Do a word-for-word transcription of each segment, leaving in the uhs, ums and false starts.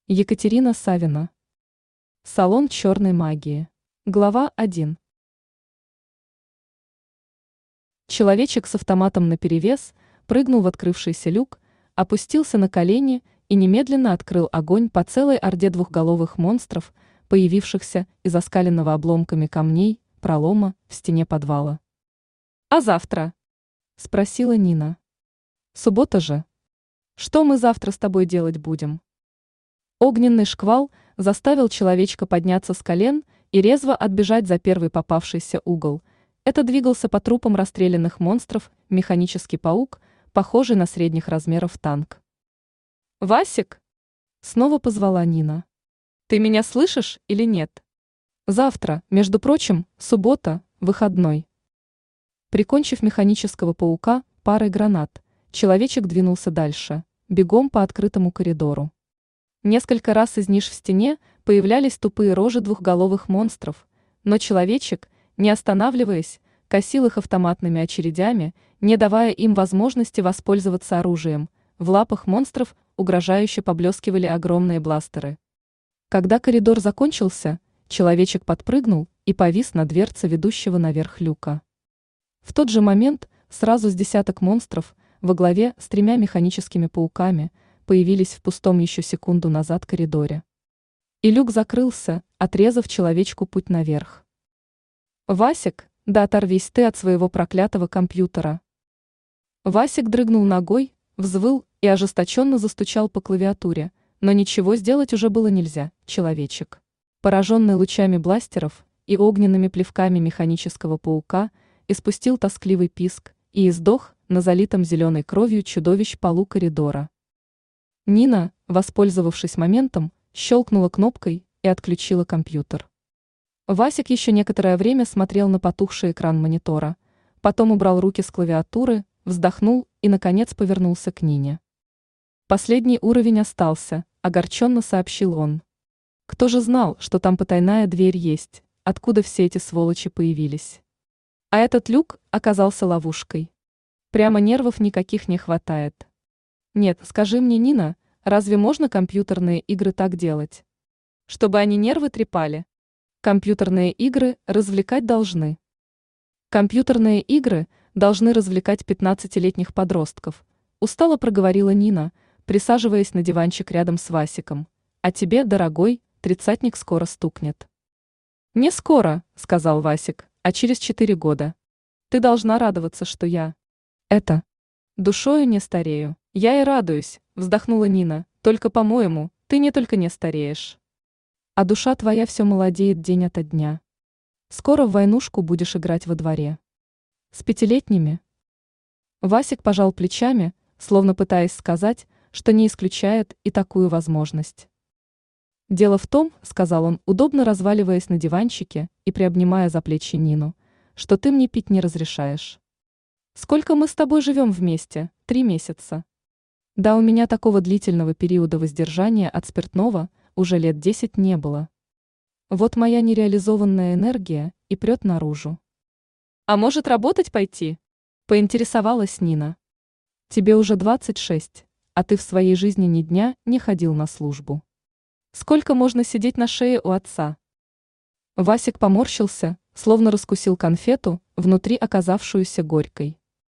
Екатерина Савина. Салон черной магии. Глава один. Человечек с автоматом наперевес прыгнул в открывшийся люк, опустился на колени и немедленно открыл огонь по целой орде двухголовых монстров, появившихся из оскаленного обломками камней пролома в стене подвала. «А завтра?» – спросила Нина. «Суббота же. Что мы завтра с тобой делать будем?» Огненный шквал заставил человечка подняться с колен и резво отбежать за первый попавшийся угол. Это двигался по трупам расстрелянных монстров механический паук, похожий на средних размеров танк. «Васик!» – снова позвала Нина. «Ты меня слышишь или нет? Завтра, между прочим, суббота, выходной». Прикончив механического паука парой гранат, человечек двинулся дальше, бегом по открытому коридору. Несколько раз из ниш в стене появлялись тупые рожи двухголовых монстров, но человечек, не останавливаясь, косил их автоматными очередями, не давая им возможности воспользоваться оружием. В лапах монстров угрожающе поблескивали огромные бластеры. Когда коридор закончился, человечек подпрыгнул и повис на дверце ведущего наверх люка. В тот же момент сразу с десяток монстров во главе с тремя механическими пауками появились в пустом еще секунду назад коридоре. И люк закрылся, отрезав человечку путь наверх. «Васик, да оторвись ты от своего проклятого компьютера!» Васик дрыгнул ногой, взвыл и ожесточенно застучал по клавиатуре, но ничего сделать уже было нельзя. Человечек, пораженный лучами бластеров и огненными плевками механического паука, испустил тоскливый писк и издох на залитом зеленой кровью чудовищ полу коридора. Нина, воспользовавшись моментом, щелкнула кнопкой и отключила компьютер. Васик еще некоторое время смотрел на потухший экран монитора, потом убрал руки с клавиатуры, вздохнул и, наконец, повернулся к Нине. «Последний уровень остался», – огорченно сообщил он. «Кто же знал, что там потайная дверь есть, откуда все эти сволочи появились? А этот люк оказался ловушкой. Прямо нервов никаких не хватает. Нет, скажи мне, Нина, разве можно компьютерные игры так делать? Чтобы они нервы трепали? Компьютерные игры развлекать должны. Компьютерные игры должны развлекать пятнадцатилетних подростков», устало проговорила Нина, присаживаясь на диванчик рядом с Васиком. «А тебе, дорогой, тридцатник скоро стукнет». «Не скоро», — сказал Васик, — «а через четыре года. Ты должна радоваться, что я это душою не старею». «Я и радуюсь», — вздохнула Нина, — «только, по-моему, ты не только не стареешь, а душа твоя все молодеет день ото дня. Скоро в войнушку будешь играть во дворе. С пятилетними». Васик пожал плечами, словно пытаясь сказать, что не исключает и такую возможность. «Дело в том», — сказал он, удобно разваливаясь на диванчике и приобнимая за плечи Нину, — «что ты мне пить не разрешаешь. Сколько мы с тобой живем вместе? Три месяца. Да, у меня такого длительного периода воздержания от спиртного уже лет десять не было. Вот моя нереализованная энергия и прет наружу». «А может, работать пойти?» – поинтересовалась Нина. «Тебе уже двадцать шесть, а ты в своей жизни ни дня не ходил на службу. Сколько можно сидеть на шее у отца?» Васик поморщился, словно раскусил конфету, внутри оказавшуюся горькой.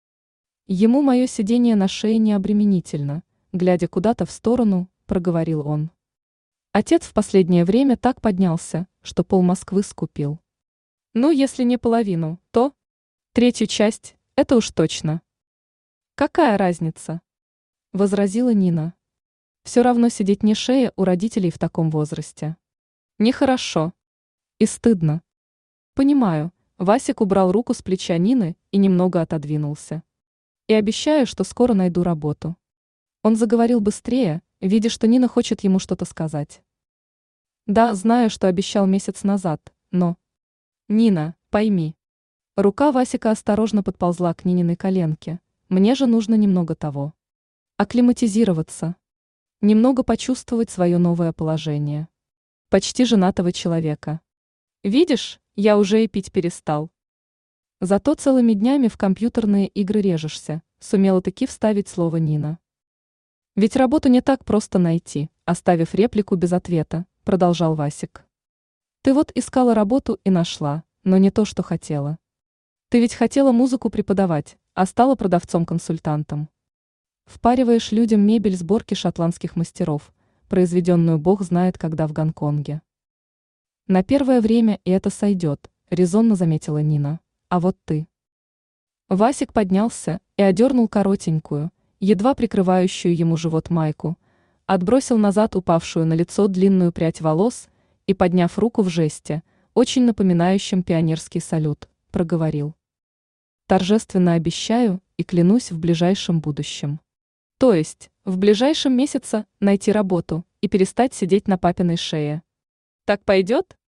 «Ему мое сидение на шее не обременительно», глядя куда-то в сторону, проговорил он. «Отец в последнее время так поднялся, что пол Москвы скупил. Ну, если не половину, то третью часть, это уж точно». «Какая разница?» – возразила Нина. «Все равно сидеть не шея у родителей в таком возрасте. Нехорошо. И стыдно». «Понимаю», – Васик убрал руку с плеча Нины и немного отодвинулся. «И обещаю, что скоро найду работу». Он заговорил быстрее, видя, что Нина хочет ему что-то сказать. «Да, знаю, что обещал месяц назад, но...» «Нина, пойми». Рука Васика осторожно подползла к Нининой коленке. «Мне же нужно немного того. Акклиматизироваться. Немного почувствовать свое новое положение. Почти женатого человека. Видишь, я уже и пить перестал. Зато целыми днями в компьютерные игры режешься», сумела таки вставить слово Нина. «Ведь работу не так просто найти», оставив реплику без ответа, продолжал Васик. Ты вот искала работу и нашла, но не то, что хотела. Ты ведь хотела музыку преподавать, а стала продавцом-консультантом. Впариваешь людям мебель сборки шотландских мастеров, произведенную бог знает когда в Гонконге. На первое время и это сойдет, резонно заметила Нина. А вот ты. Васик поднялся и одернул коротенькую, едва прикрывающую ему живот майку, отбросил назад упавшую на лицо длинную прядь волос и, подняв руку в жесте, очень напоминающем пионерский салют, проговорил. Торжественно обещаю и клянусь в ближайшем будущем. То есть, в ближайшем месяце найти работу и перестать сидеть на папиной шее. Так пойдет?